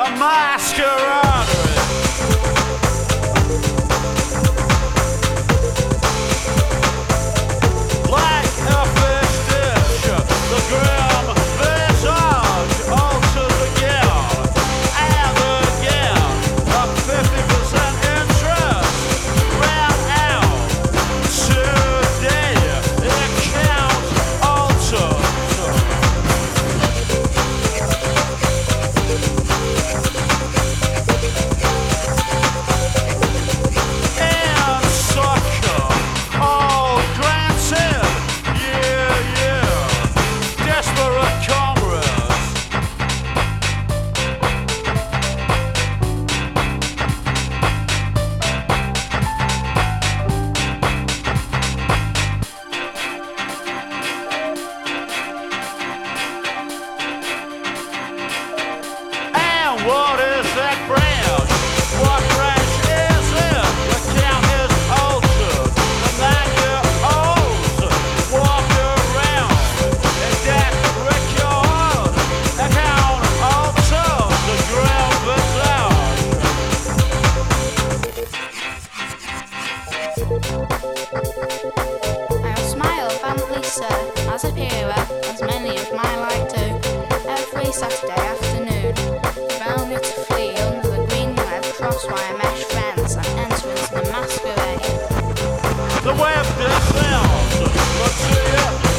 a masquerade. Like a fish dish, the grim visage alters again and again. A 50% interest ran out today. It counts alters. And sucker, all granted, yeah, desperate comrades. And what is that branch? What branch is it? The count is altered. The 9-year-olds walk around in that record. The count alters the grim visage. I'll smile abundantly, sir, as a hero, as many of my like do. Every Saturday afternoon, round me to flee under the green web, crosswire mesh fence, and enter into the masquerade. The web descends, but see it